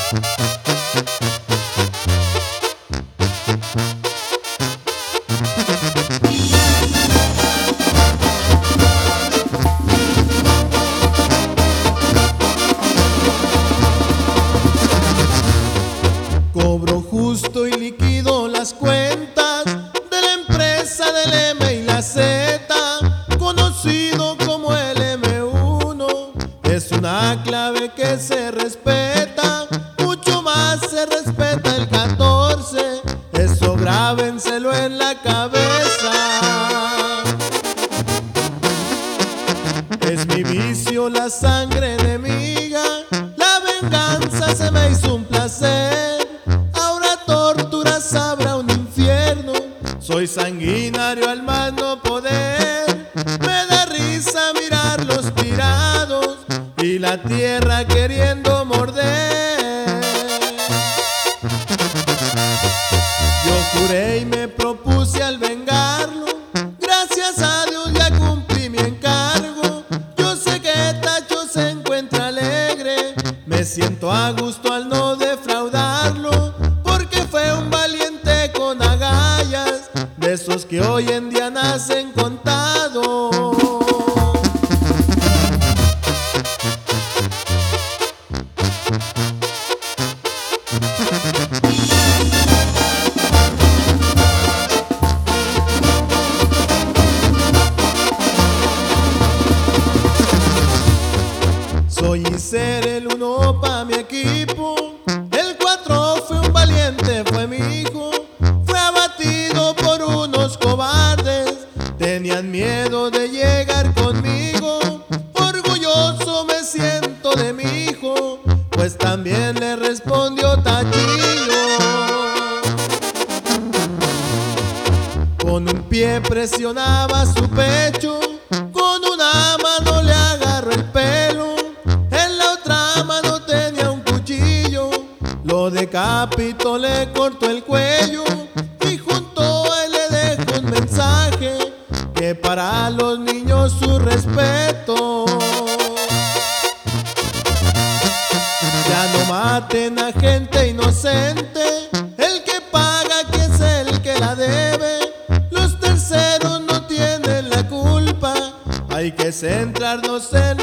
Cobro justo y liquido las cuentas de la empresa del M y la Z, conocido como el M1. Es una clave que se respeta, mucho más se respeta el 14. Eso grábenselo en la cabeza. Es mi vicio la sangre enemiga, la venganza se me hizo un placer. Ahora torturas habrá un infierno, soy sanguinario al más no poder. Me da risa mirarlos tirados y la tierra queriendo morder. Yo juré y me propuse al vengarlo, gracias a Dios ya cumplí mi encargo. Yo sé que Tacho se encuentra alegre, me siento a gusto al no defraudarlo, porque fue un valiente con agallas, de esos que hoy en día nacen contados. Soy y ser el 1 pa' mi equipo, el 4 fue un valiente, fue mi hijo. Fue abatido por unos cobardes, tenían miedo de llegar conmigo. Orgulloso me siento de mi hijo, pues también le respondió Tachillo. Con un pie presionaba su pecho, con una mano le agarró el pelo, en la otra mano tenía un cuchillo, lo decapitó, le cortó el cuello y junto a él le dejó un mensaje, que para los niños su respeto. Ya no maten a gente inocente, el que paga que es el que la debe. Los terceros no tienen la culpa, hay que centrarnos en